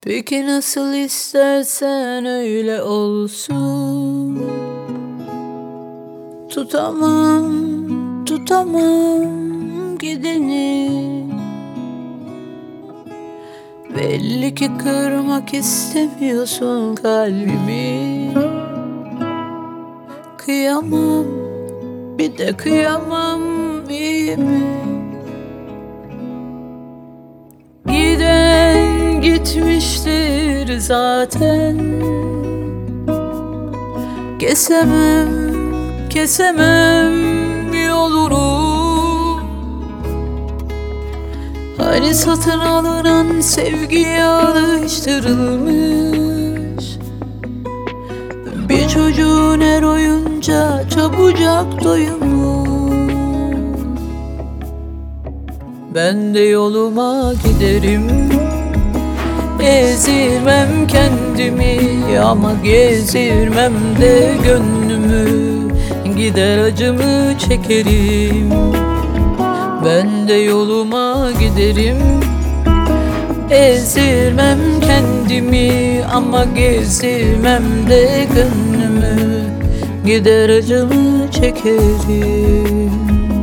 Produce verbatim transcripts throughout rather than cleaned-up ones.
Peki nasıl istersen öyle olsun. Tutamam, tutamam gideni. Belli ki kırmak istemiyorsun kalbimi. Kıyamam, bir de kıyamam, iyi mi? Giden gitmiştir zaten. Kesemem, kesemem yolunu. Hani satın alınan sevgiye alıştırılmış bir çocuğun her oyunca çabucak doyumu. Ben de yoluma giderim, ezirmem kendimi ama gezirmem de gönlümü. Gider acımı çekerim. Ben de yoluma giderim, ezirmem kendimi ama gezirmem de gönlümü. Gider acımı çekerim.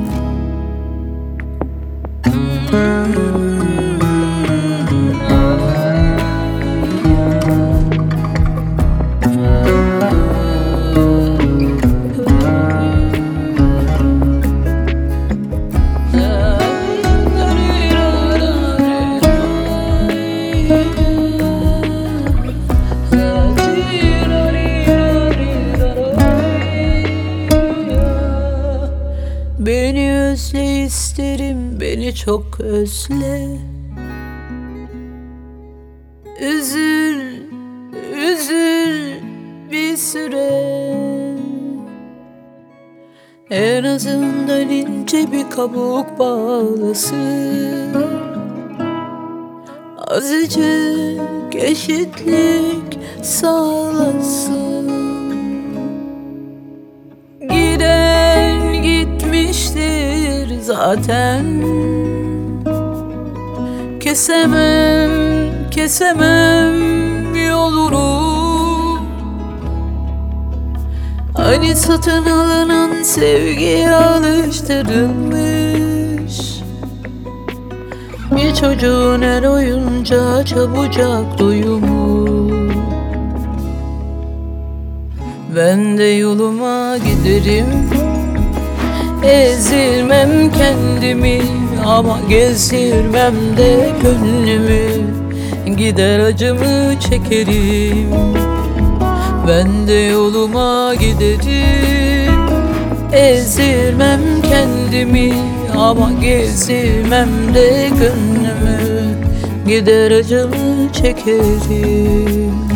Beni özle isterim, beni çok özle. Üzül, üzül bir süre. En azından ince bir kabuk bağlasın. Azıcık eşitlik sağlasın. Giden gitmiştir zaten. Kesemem, kesemem yolunu. Hani satın alınan sevgiye alıştırılmış bir çocuğun her oyunca çabucak doyumu. Ben de yoluma giderim, ezirmem kendimi ama gezdirmem de gönlümü. Gider acımı çekerim. Ben de yoluma giderim, ezirmem kendimi ama gezdirmem de gönlümü. Gider acımı çekerim.